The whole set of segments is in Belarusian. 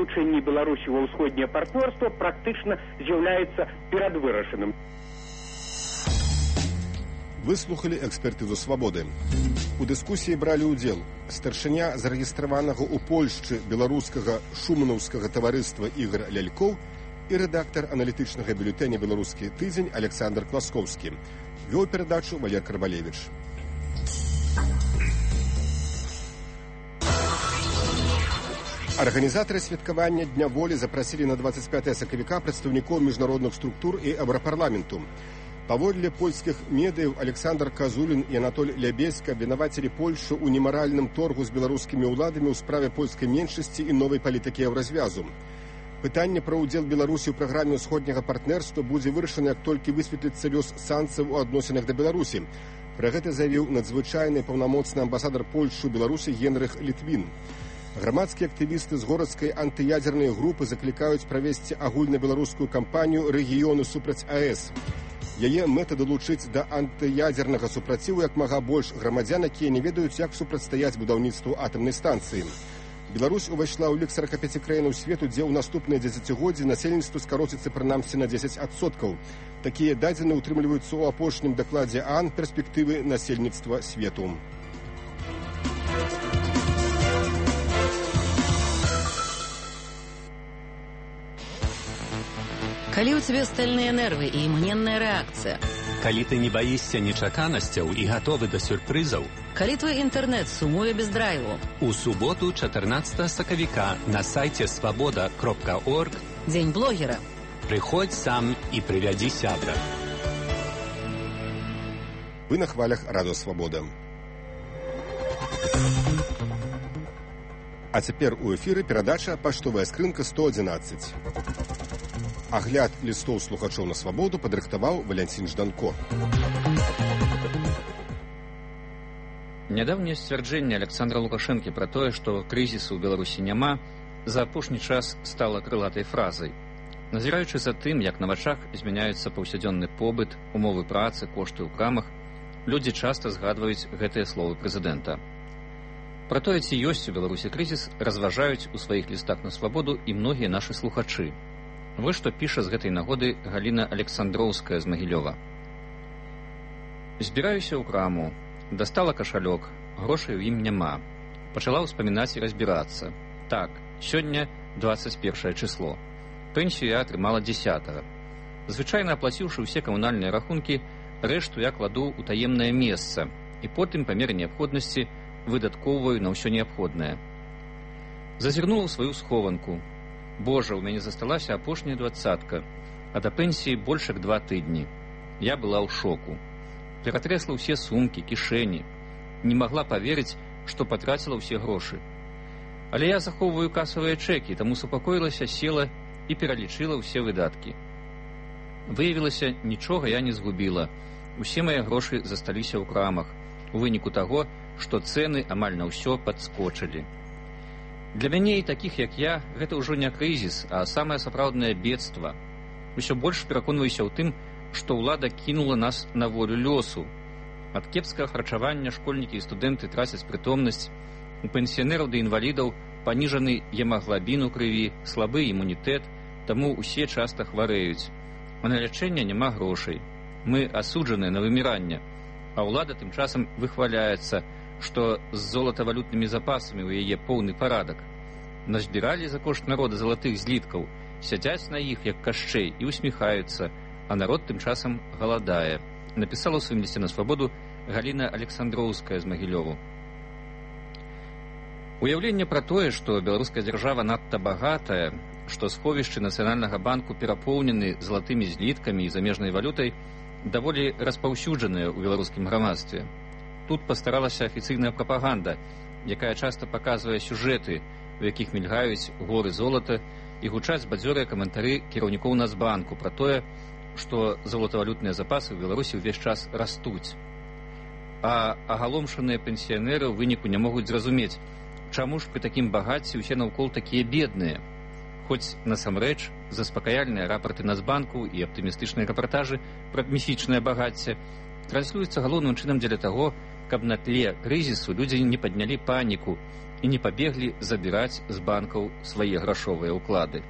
уключэнне Беларусі ва ўсходняе партнёрства практычна з'яўляецца перадвырашаным. Выслухали экспертызу «Свабоды». У дыскусіі бралі ўдзел старшыня зарэгістраванага ў Польшчы беларускага шуманаўскага таварыства Ігор Лялькоў і рэдактар аналітычнага бюлетэня «Беларускі тыдзень» Александр Класкоўскі. Вёў перадачу Валер Карбалевіч. Арганізатары святкавання Дня волі запрасілі на 25 сакавіка прадстаўнікоў міжнародных структур і еўрапарламенту. Паводле польскіх медыяў Александр Казулін і Анатоль Лябеська абвінавацілі Польшу ў немаральным торгу з беларускімі ўладамі ў справе польскай меншасці і новай палітыкі еўразвязу. Пытанне пра ўдзел Беларусі ў праграме ўсходняга партнерства будзе вырашана, як толькі высветліцца лёс санкцыяў у адносінах да Беларусі. Пра гэта заявіў надзвычайны паўнамоцны амбасадар Польшы ў Беларусі Генрых Літвін. Грамадскія актывісты з горадскай антыядзернай групы заклікаюць правесці агульнабеларускую кампанію «Рэгіёны супраць АЭС». Яе мэта далучыць да антыядзернага супраціву як мага больш грамадзян, якія не ведаюць, як супрацьстаяць будаўніцтву атамнай станцыі. Беларусь увайшла ў лік 45 краінаў свету, дзе ў наступныя дзесяцігоддзі насельніцтва скароціцца прынамсі на 10%. Такія дадзеныя ўтрымліваюцца ў апошнім дакладзе ААН перспектывы насельніцтва свету. Калі ў цябе стальныя нервы і імгненная рэакцыя. Калі ты не баішся нечаканасцяў і гатовы да сюрпрызаў. Калі твой інтэрнэт сумуе без драйву. У суботу 14 сакавіка на сайце свабода.орг Дзень блогера. Прыходзь сам і прывядзі сябра. Вы на хвалях Радыё Свабода. А цяпер у эфіры перадача «Паштовая скрынка 111». Агляд лістоў слухачоў на свабоду падрыхтаваў Валянцін Жданко. Нядаўняе сцвярджэнне Александра Лукашэнкі пра тое, што крызісу ў Беларусі няма, за апошні час стала крылатай фразай. Назіраючы за тым, як на вачах змяняецца паўсядзённы побыт, умовы працы, кошты ў крамах, людзі часта згадваюць гэтыя словы прэзідэнта. Пра тое, ці ёсць у Беларусі крызіс, разважаюць у сваіх лістах на свабоду і многія нашы слухачы. Вось што піша з гэтай нагоды Галіна Александроўская з Магілёва. Збіраюся ў краму, дастала кашалёк, грошай у ім няма. Пачала ўспамінаць і разбірацца. Так, сёння 21 число. Пенсію я атрымала 10-го. Звычайна аплаціўшы ўсе камунальныя рахункі, рэшту я кладу ў таемнае месца і потым па меры неабходнасці выдаткоўваю на ўсё неабходнае. Зазірнула ў сваю схованку. Божа, у мяне засталася апошняя 20-ка, а да пенсіі больш як 2 тыдні. Я была ў шоку. Ператрэсла ўсе сумкі, кішэні. Не магла паверыць, што патраціла ўсе грошы. Але я захоўваю касавыя чэкі, таму супакоілася, села і пералічыла ўсе выдаткі. Выявілася, нічога я не згубіла. Усе мае грошы засталіся ў крамах, у выніку таго, што цэны амаль на ўсё падскочылі. Для мяне і такіх, як я, гэта ўжо не крызіс, а самае сапраўднае бедства. Усё больш пераконваюся ў тым, што ўлада кінула нас на волю лёсу. Ад кепскага харчавання школьнікі і студэнты трацяць прытомнасць, у пенсіянераў да інвалідаў паніжаны гемаглабін у крыві, слабы імунітэт, таму ўсе часта хварэюць. А на лячэнне няма грошай. Мы асуджаныя на выміранне, а ўлада тым часам выхваляецца, што з золатавалютнымі запасамі ў яе поўны парадак. Назбіралі за кошт народа залатых зліткаў, сядзяць на іх, як кашчэй, і усміхаюцца, а народ тым часам галадае. Напісала ў сваім лісце на свабоду Галіна Александроўская з Магілёву. Уяўленне пра тое, што беларуская дзяржава надта багатая, што сховішчы Нацыянальнага банку перапоўнены залатымі зліткамі і замежнай валютай, даволі распаўсюджаныя ў беларускім грамадстве. Тут пастаралася афіцыйная прапаганда, якая часта паказвае сюжэты, у якіх мільгаюць горы золата і гучаць бадзёрыя каментары кіраўнікоў Нацбанку пра тое, што золатавалютныя запасы ў Беларусі ўвесь час растуць. А агаломшаныя пенсіянеры ў выніку не могуць зразумець, чаму ж пры такім багацці ўсе наўкол такія бедныя. Хоць насамрэч заспакаяльныя рапарты Нацбанку і аптымістычныя рэпартажы пра міфічнае багацце транслююцца галоўным чынам дзеля таго, каб на тле крызісу людзі не паднялі паніку і не пабеглі забіраць з банкаў свае грашовыя ўклады.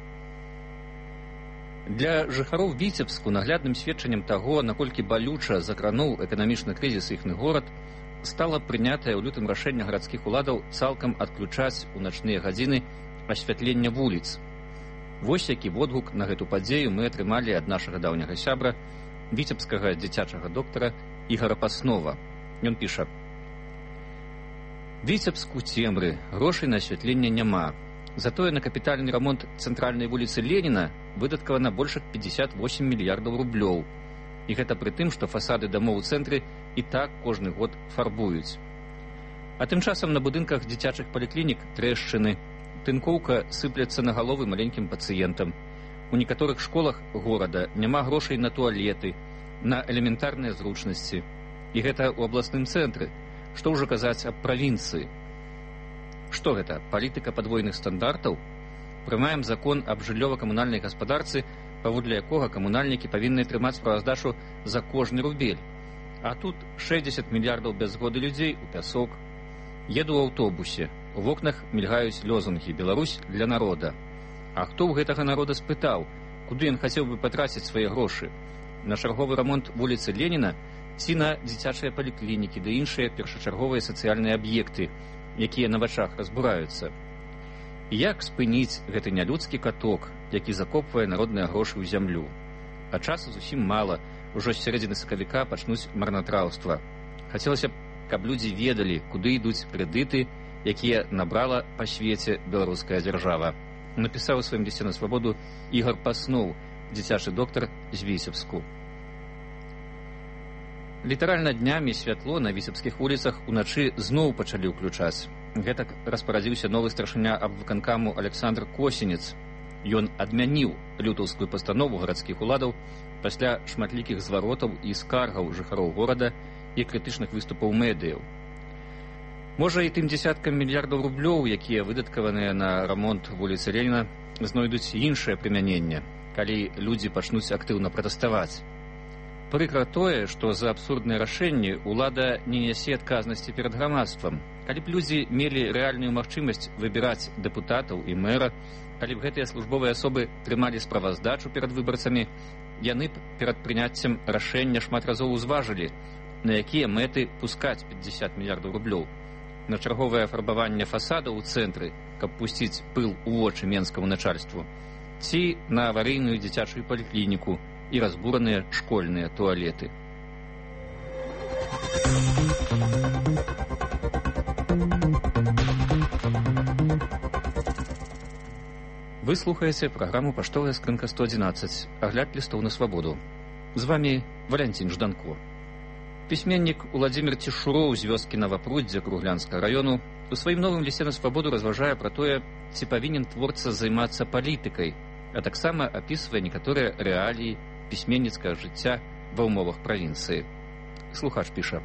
Для жыхароў Віцебску наглядным сведчаннем таго, наколькі балюча закрануў эканамічны крызіс іхны горад, стала прынятае ў лютым рашэнне гарадскіх уладаў цалкам адключаць у начныя гадзіны асвятлення вуліц. Вось які водгук на гэту падзею мы атрымалі ад нашага даўняга сябра, віцебскага дзіцячага доктара Ігора Паснова. Ён піша: «Віцебску цемры, грошай на асвятленне няма. Затое на капітальны ремонт цэнтральнай вуліцы Леніна выдаткавана больш 58 мільярдаў рублёў. І гэта пры тым, што фасады дамоў у цэнтры і так кожны год фарбуюць. А тым часам на будынках дзіцячых паліклінік трэшчыны, тынкоўка сыпляцца на галовы маленькім пацыентам. У некаторых школах горада няма грошай на туалеты, на элементарныя зручнасці. І гэта ў абласным цэнтры. Што ўжо казаць аб правінцыі? Што гэта, палітыка падвойных стандартаў? Прымаем закон аб жыллёва-камунальнай гаспадарцы, паводле якога камунальнікі павінны трымаць справаздачу за кожны рубель. А тут 60 мільярдаў без згоды людзей у пясок. Еду ў аўтобусе. У вокнах мільгаюць лозунгі «Беларусь для народа». А хто ў гэтага народа спытаў, куды ён хацеў бы патраціць свае грошы? На чарговы рамонт вуліцы Леніна ці на дзіцячыя паліклінікі ды іншыя першачарговыя сацыяльныя аб'екты, якія на вачах разбураюцца? Як спыніць гэты нялюдскі каток, які закопвае народныя грошы ў зямлю? А часу зусім мала, ужо з сярэдзіны сакавіка пачнуць марнатраўства. Хацелася б, каб людзі ведалі, куды ідуць крэдыты, якія набрала па свеце беларуская дзяржава. Напісаў у сваім лісце на свабоду Ігор Паснов, дзіцячы доктар з Віцебску. Літаральна днямі святло на віцебскіх вуліцах уначы зноў пачалі ўключаць. Гэтак распарадзіўся новы старшыня абвыканкаму Александр Косінец. Ён адмяніў лютаўскую пастанову гарадскіх уладаў пасля шматлікіх зваротаў і скаргаў жыхароў горада і крытычных выступаў медыяў. Можа, і тым дзесяткам мільярдаў рублёў, якія выдаткаваныя на рамонт вуліцы Леніна, знойдуць іншае прымяненне, калі людзі пачнуць актыўна пратэставаць. Прыкра тое, што за абсурдныя рашэнні ўлада не нясе адказнасці перад грамадствам. Калі б людзі мелі рэальную магчымасць выбіраць дэпутатаў і мэра, калі б гэтыя службовыя асобы трымалі справаздачу перад выбарцамі, яны б перад прыняццем рашэння шмат разоў узважылі, на якія мэты пускаць 50 мільярдаў рублёў. На чарговае афарбаванне фасадаў у цэнтры, каб пусціць пыл у вочы менскаму начальству, ці на аварыйную дзіцячую паліклініку і разбураныя школьныя туалеты. Вы слухаеце праграму «Паштовая скрынка 111», агляд лістоў на свабоду. З вамі Валянцін Жданко. Пісьменнік Уладзімір Цішуроў з вёскі Навапруддзя Круглянскага раёну у сваім новым лісце на свабоду разважае пра тое, ці павінен творца займацца палітыкай, а таксама апісвае некаторыя рэаліі пісьменніцкага жыцця ва ўмовах правінцыі. Слухач піша: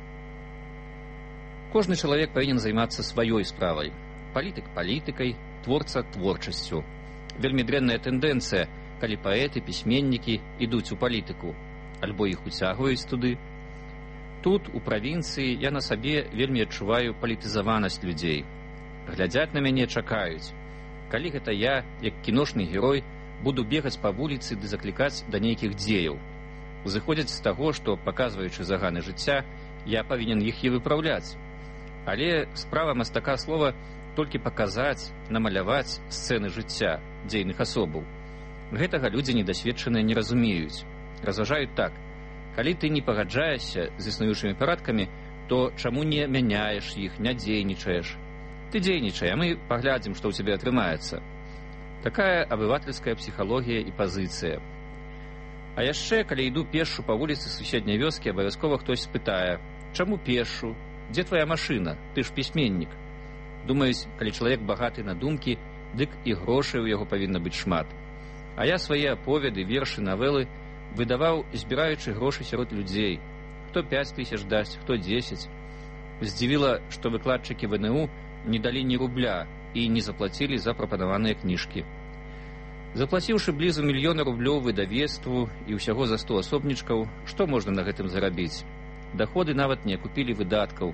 «Кожны чалавек павінен займацца сваёй справай. Палітык палітыкай, творца творчасцю. Вельмі дрэнная тэндэнцыя, калі паэты, пісьменнікі ідуць у палітыку, альбо іх уцягваюць туды. Тут, у правінцыі, я на сабе вельмі адчуваю палітызаванасць людзей. Глядзяць на мяне, чакаюць. Калі гэта я, як кіношны герой, буду бегаць па вуліцы ды заклікаць да нейкіх дзеяў. Зыходзяць з таго, што, паказваючы заганы жыцця, я павінен іх і выпраўляць. Але справа мастака слова толькі паказаць, намаляваць сцэны жыцця дзейных асобаў. Гэтага людзі недасведчаныя не разумеюць. Разважаюць так: калі ты не пагаджаешся з існуючымі парадкамі, то чаму не мяняеш іх, не дзейнічаеш? Ты дзейнічай, а мы паглядзім, што ў цябе атрымаецца. Такая абывательская псіхалогія і пазіцыя. А яшчэ, калі іду пешшу па вуліцы суседняй вёскі, абавязкова хтось спытае: чаму пешшу? Дзе твая машына? Ты ж пісьменнік. Думаюць, калі чалавек багаты на думкі, дык і грошай у яго павінна быць шмат. А я свае аповеды, вершы, навелы выдаваў, збіраючы грошы сярод людзей. Хто 5 тысяч дасць, хто 10. Здзівіла, што выкладчыкі ВНУ не далі ні рубля і не заплацілі за прапанаваныя кніжкі. Заплаціўшы блізу 1 мільёна рублёў выдавецтву і ўсяго за 100 асобнічкаў, што можна на гэтым зарабіць? Даходы нават не акупілі выдаткаў.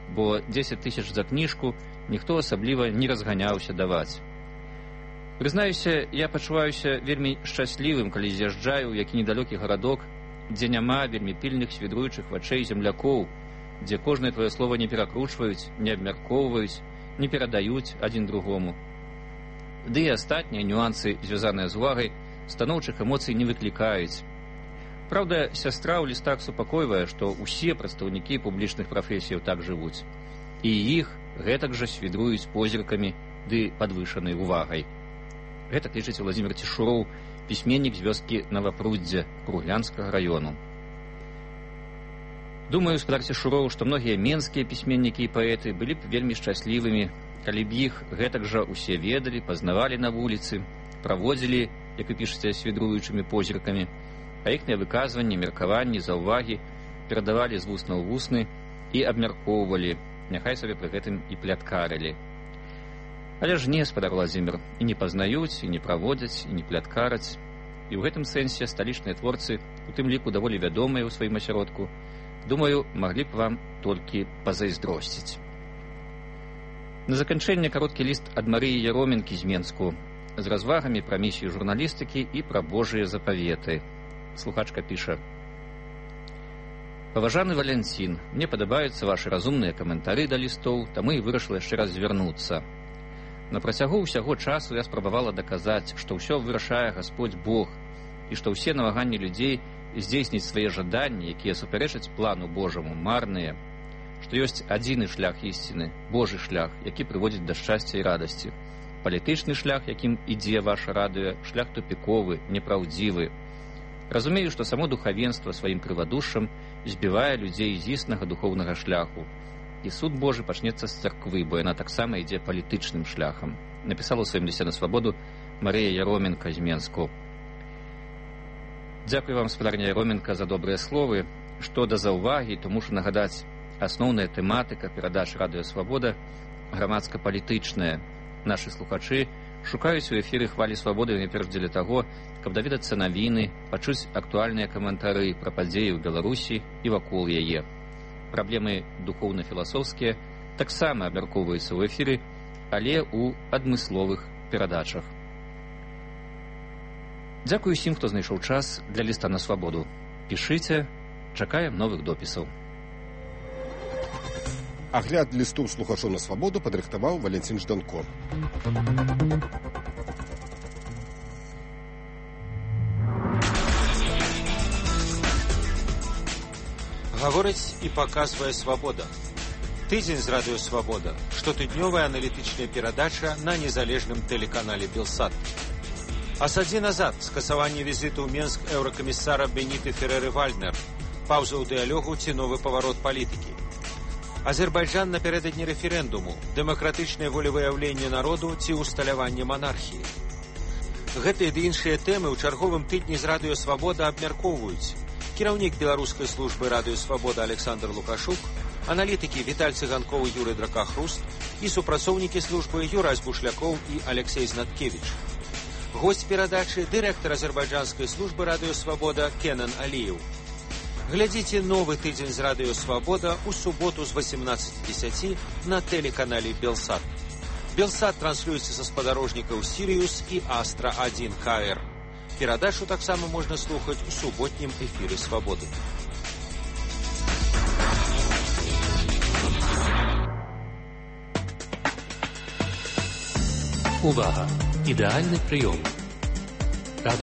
бо 10 тысяч за кніжку ніхто асабліва не разганяўся даваць. Прызнаюся, я пачуваюся вельмі шчаслівым, калі з'язджаю ў які недалёкі гарадок, дзе няма вельмі пільных свідруючых вачэй землякоў, дзе кожнае твоё слово не перакручваюць, не абмяркоўваюць, не перадаюць адзін другому. Ды і астатнія нюансы, звязаныя з увагай, станоўчых эмоцый не выклікаюць. Праўда, сястра ў лістах супакойвае, што ўсе прадстаўнікі публічных прафесіяў так жывуць. І іх гэтак жа свідруюць позіркамі ды падвышанай увагай. Гэтак лічыць Владзімір Цішуроў, пісьменнік з вёскі Навапруддзе Круглянскага раёну. Думаю, спадар Цішуроў, што многія менскія пісьменнікі і паэты былі б вельмі шчаслівымі, калі б іх гэтак жа усе ведалі, пазнавалі на вуліцы, праводзілі, як вы пішаце, свідруючымі позіркамі, а іхныя выказванні, меркаванні, заўвагі перадавалі з вусна ў вусны і абмяркоўвалі, няхай сабе пры гэтым і пляткарылі. Але ж не, спадар Владзімір, і не пазнаюць, і не праводзяць, і не пляткараць. І ў гэтым сэнсе сталічныя творцы, у тым ліку даволі вядомыя ў сваім асяродку, думаю, маглі б вам толькі пазайздросціць. На заканчэнне кароткі ліст ад Марыі Яроменкі з Менску з развагамі пра місію журналістыкі і пра Божыя запаветы. Слухачка піша: «Паважаны Валянцін, мне падабаюцца вашы разумныя каментары да лістоў, таму і вырашыла яшчэ раз звярнуцца. На працягу ўсяго часу я спрабавала даказаць, што ўсё вырашае Гасподзь Бог і што ўсе намаганні людзей здзейсніць свае жаданні, якія супярэчаць плану Божаму, марныя, што ёсць адзіны шлях ісціны, Божы шлях, які прыводзіць да шчасця і радасці. Палітычны шлях, якім ідзе ваша радыё, шлях тупіковы, непраўдзівы. Разумею, што само духавенства сваім крывадушшам збівае людзей з існага духоўнага шляху. І суд Божы пачнецца з царквы, бо яна таксама ідзе палітычным шляхам», напісала ў сваім лісце на свабоду Марыя Яроменка з Менску. Дзякуй вам, спадарня Яроменка, за добрыя словы. Што да заўвагі, то мушу нагадаць, асноўная тэматыка перадач радыё «Свабода» грамадска-палітычная. Нашы слухачы шукаюць у эфіры «Хвалі свабоды» найперш дзеля таго, каб даведацца навіны, пачуць актуальныя каментары пра падзеі ў Беларусі і вакол яе. Праблемы духоўна-філасофскія таксама абмяркоўваюцца ў эфіры, але ў адмысловых перадачах. Дзякуй усім, хто знайшоў час для ліста на свабоду. Пішыце, чакаем новых допісаў. Агляд лісту слухачоў на свабоду падрыхтаваў Валянцін Жданко. Гаворыць і паказвае «Свабода». Тыдзень з радыё «Свабода», штотыднёвая аналітычная перадача на незалежным тэлеканале «Белсат». Асадзі назад скасаванне візіту ў Менск еўракамісара Беніты Ферэры-Вальднер, паўза ў дыялогу ці новы паварот палітыкі. Азербайджан напярэдадні рэферэндуму, дэмакратычнае волевыяўленне народу ці усталяванне монархіі. Гэтыя ды іншыя тэмы ў чарговым тыдні з радыё «Свабода» абмяркоўваюць кіраўнік беларускай службы радыё «Свабода» Александр Лукашук, аналітыкі Віталь Цыганкоў і Юрый Дракахруст і супрацоўнікі службы Юрась Бушлякоў і Алексей Знаткевіч. Госць перадачы – дырэктар азербайджанскай службы радыё «Свабода» Кенан Аліеў. Глядзіце новы тыдзень з радыё «Свабода» у суботу з 18:10 на тэлеканале «Белсат». «Белсат» транслюецца са спадарожнікаў «Сіриус» і «Астра-1 КР». Перадачу таксама можна слухаць у суботнім эфіры «Свабоды». Увага! Ідэальны прыём.